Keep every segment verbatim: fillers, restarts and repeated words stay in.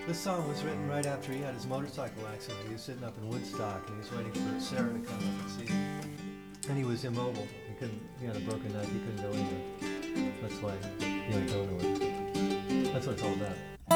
This song was written right after he had his motorcycle accident. He was sitting up in Woodstock and he was waiting for Sarah to come up and see him. And he was immobile. He couldn't, he had a broken neck, he couldn't go anywhere. That's why he ain't going nowhere. That's what it's all about.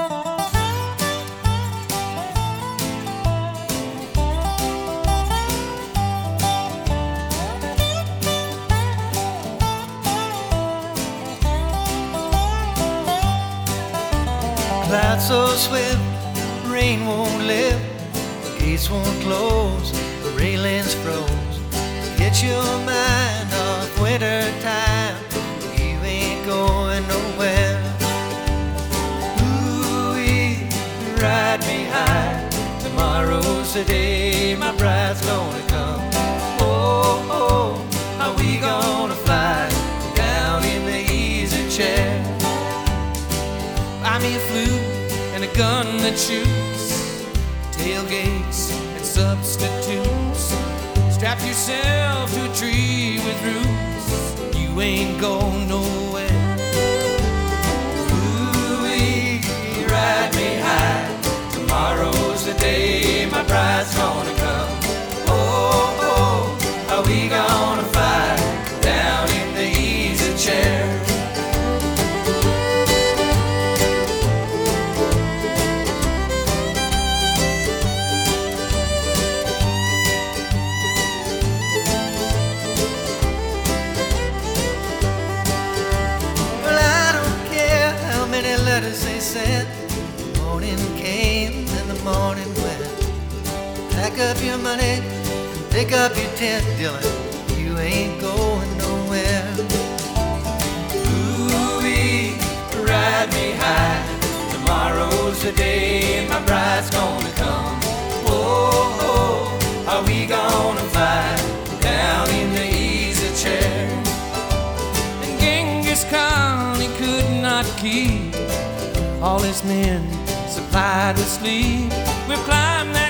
Clouds so swift, rain won't lift, the gates won't close, the railings froze. Get your mind off winter time, you ain't going nowhere. Ooh-wee, ride me high, tomorrow's the day my bride's gonna come. Oh, oh, how we gonna fly down in the easy chair. Buy me a flute and a gun that shoots, tailgates and substitutes. Strap yourself to a tree with roots, you ain't going nowhere. Ooh-wee, ride me high, tomorrow's the day my bride's gonna come. Oh, oh, how we gonna fly down in the easy chair. Letters they sent, the morning came and the morning went. Pack up your money and pick up your tent, Dylan, you ain't going nowhere. Ooh-wee, ride me high, tomorrow's the day my bride's gonna come. Oh, oh, are we gonna fly down in the easy chair? And Genghis Khan, he could not keep all his men supplied with sleep. We'll climb that